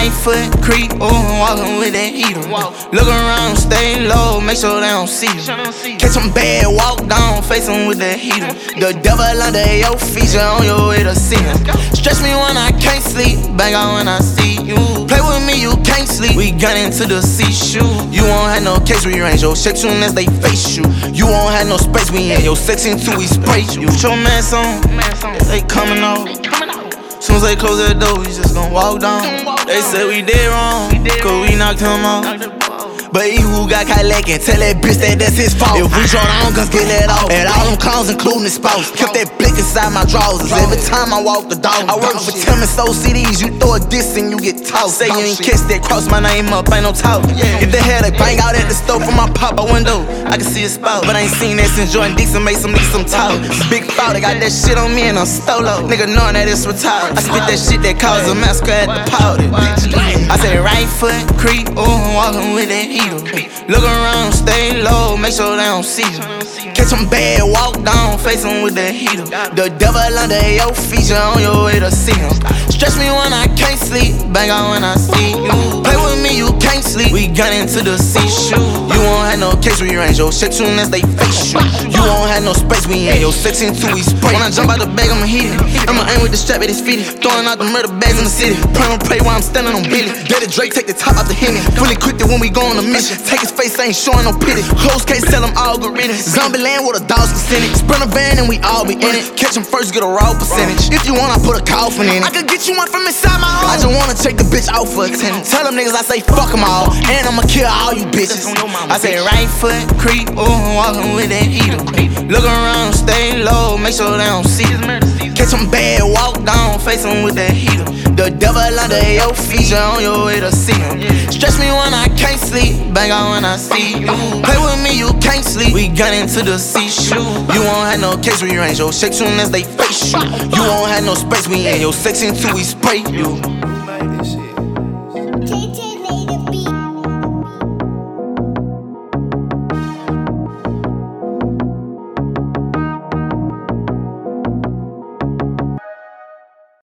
right foot creep, ooh, I'm walking with that heater. Look around, stay low, make sure they don't see you. Catch them bad, walk down, face them with the heater. The devil under your feet, you on your way to see him. Stretch me when I can't sleep, bang out when I see you. Play with me, you can't sleep, we gun into the C-shoe. You won't have no case, we range your shake soon as they face you. You won't have no space, we in your section till we spray you. Put your mask on, they coming off. Soon as they close that door, we just gon' walk down. They said we did wrong, cause we knocked him off. But he who got caught lacking, tell that bitch that that's his fault. If we draw down, guns get let off. And all them clowns, including his spouse. Kept that blick inside my drawers. Every time I walk the dog. I work for Tim and Soul CDs. You throw a diss and you get tossed. Say you ain't kiss that, cross my name up, ain't no talk. If they had a bang out at the store from my pop-up window, I can see a spout. But I ain't seen that since Jordan Dixon made some talk. Big foul, they got that shit on me and I'm stolo. Nigga knowing that it's retired. I spit that shit that caused a massacre at the powder. I say right foot creep, ooh, I'm walking with that heater. Look around, stay low, make sure they don't see you. Catch them bad, walk down, face them with the heater. The devil under your feet, you on your way to see him. Stretch me when I can't sleep, bang out when I see you. Play with me, you can't sleep, we gun into the C-shoe. You won't have no case, we range your shake soon as they face you. You won't have no space, we in your section till we spray. When I jump out the bag, I'ma hit it. I'ma aim with the strap at his feet. Throwing out the murder bags in the city. Pray while I'm standing on Billy. Daddy Drake take the top out the Henny. Fully quick when we go on a mission. Take his face, ain't showing no pity. Hoes can't sell them algorithms. Zombie land with a dog's percentage. Sprint a van and we all be in it. Catch him first, get a raw percentage. If you want, I put a coffin in it. I could get you one from inside my home. I just wanna take the bitch out for attendance. Tell them niggas I say fuck them all. And I'ma kill all you bitches. I say right foot creep, ooh, I'm walking with that heater. Look around, stay low, make sure they don't see you. Catch them bad, walk down, face them with that heater. The devil under your feet, you on your way to see him. Stretch me when I can't sleep, bang out when I see you. Play with me, you can't sleep, we gun into the C-shoe. You won't have no case, we range your shake soon as they face you. You won't have no space, we in your section till we spray you.